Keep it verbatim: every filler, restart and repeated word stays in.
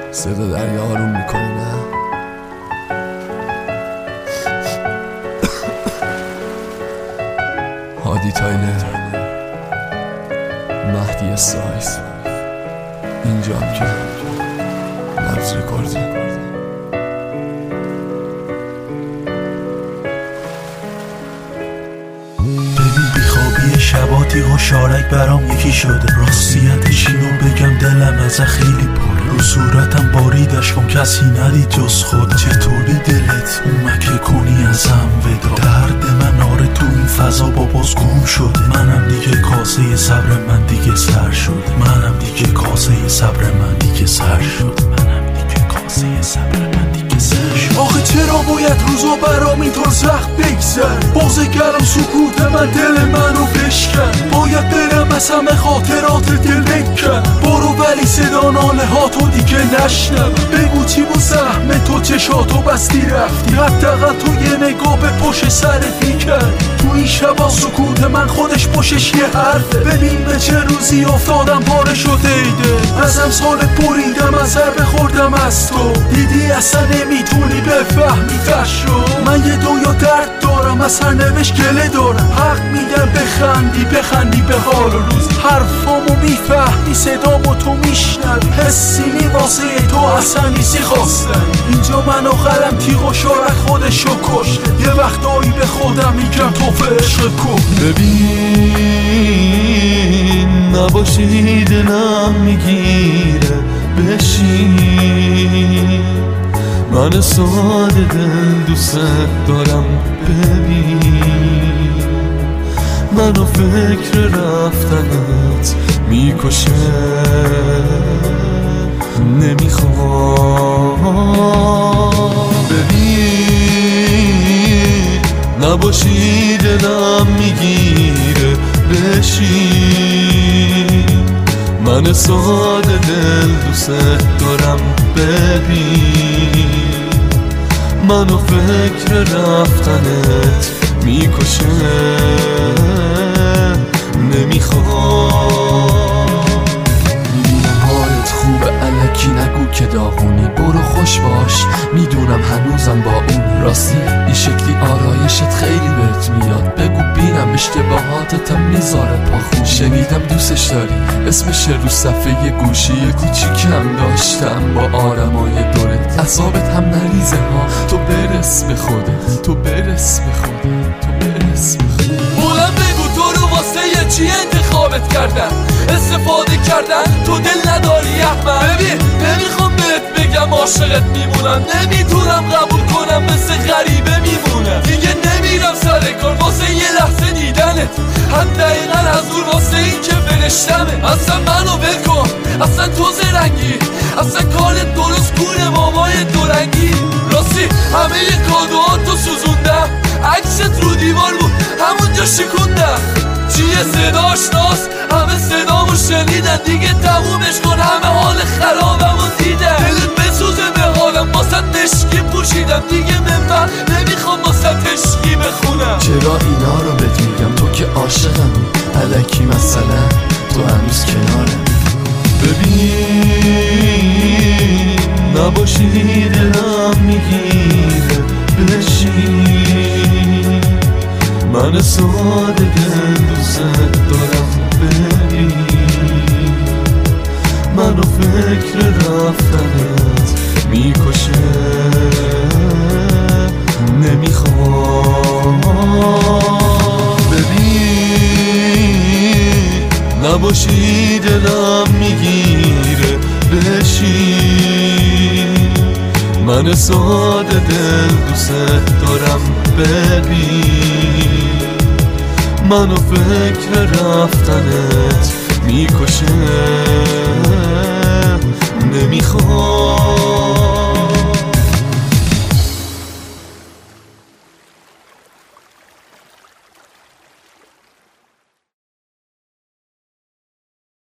صدا دریا آروم میکنه نه؟ هادی تایلر، مهدی سایز، اینجا هم که نبض رکوردی. ببین بیخوابی شباتی و شارک برام یکی شده، راستیتش اینو بگم دلم ازه خیلی پره، رو صورتم باریدش کن کسی ندید جز خود. چطوری دلت اومکه کنی ازم ودا؟ درد من آره تو این فضا با باز گم شده. منم دیگه کاسه صبر من دیگه سر شده. منم دیگه کاسه صبر من دیگه سر شده. منم دیگه کاسه صبر من دیگه سر شده. آخه چرا باید روزا برام اینطور سخت بگذر؟ بازه کردم سکوت من دل منو بشکن. باید برم از همه خاطرات دل بکن. برو ولی صدا ناله ها تو دیگه نشنم. بگو چی با سهم تو چشاتو بستی رفتی. حداقل تو یه نگاه به پشت سرت میکرد. تو این شبا سکوت من خودش پشش یه حرفه. ببین به چه روزی افتادم پاره شده ایده. از امسالت بریدم از ضربه خوردم از تو. دیدی اصلا نمیتونی بفهمی فرشو. من یه دنیا درد دارم از هر نوش گله دارم. حق میدم بخندی بخندی به حال و روز. حرفامو میفهمی صدامو تو میشنوی. حسی واسه تو اصلا نیستی خواستم. اینجا من و قلم تیغ و شارک خودشو کشته. یه وقتایی به خودم میگم تو عشق کن. ببین نباشی دلم میگیره بشین. من ساده دل دوست دارم ببین. منو فکر رفتنت میکشه. نمیخوام ببین نباشی دلم میگیره بشین. من ساده دل دوست دارم ببین. منو فکر رفتنت میکشه. نمیخوام. میدونم حالت خوبه الکی نگو که داغونی. برو خوش باش میدونم هنوزم با اون. راستی این شکلی آرایشت خیلی بهت میاد. بگو بینم اشتباهاتتم میذاره پاخون. شنیدم دوستش داری اسمش رو صفحه یه گوشی. یه کوچیکم داشتم با آرمای دورت. اعصابت هم نریزه ها. تو برس به خودت. تو برس به خودت. تو برس به خودت. بولم بگو تو رو واسه یه چی انتخابت کردن؟ استفاده کردن تو دل نداری احمد. ببین نمیخوام بهت بگم عاشقت میمونم. نمیتونم قبول کنم مثل غریبه میمونم. دیگه نمیرم سر کار واسه یه لحظه دیدنت. هم دقیقا حضور واسه این که فرشتمه. اصلا منو بکن اصلا تو زرنگی. اصلا کارت درست گونه مامای دورنگی. راستی همه ی کادوهاتو سوزوندم. عکست رو دیوار بود همونجا شکوندم. چیه صداش ناس همه صدامو شنیدن. دیگه تمومش کن همه حال خرابمو دیدن. دلت بسوزه به حالم واسه مشکی پوشیدم. دیگه من نمیخوام واسه تشکی بخونم. چرا اینا رو بهت میگم تو که عاشقمی. الکی مثلا تو هنوز کنارم. ببین نباشی دلم میگیره بشین. من ساده دل دوست دارم ببین. منو فکر رفتنت میکشه. نمیخوام ببین نباشی دلم میگیره بشین. من ساده دل دوست دارم ببین. منو فکر رفتنت میکشه. نمیخوام